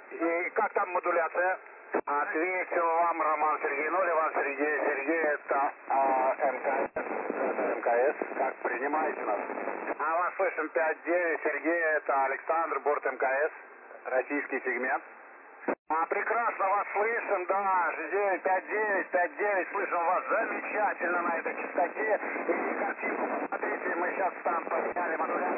И как там модуляция? Ответил вам Роман Сергей, 0, Иван Сергей, Сергей, это МКС, как принимаете нас? А вас слышим 5-9, Сергей, это Александр, борт МКС, российский сегмент. Прекрасно вас слышим, да, 5-9, слышим вас замечательно на этой частоте. И картинку, посмотрите, мы сейчас там поменяли модуляцию.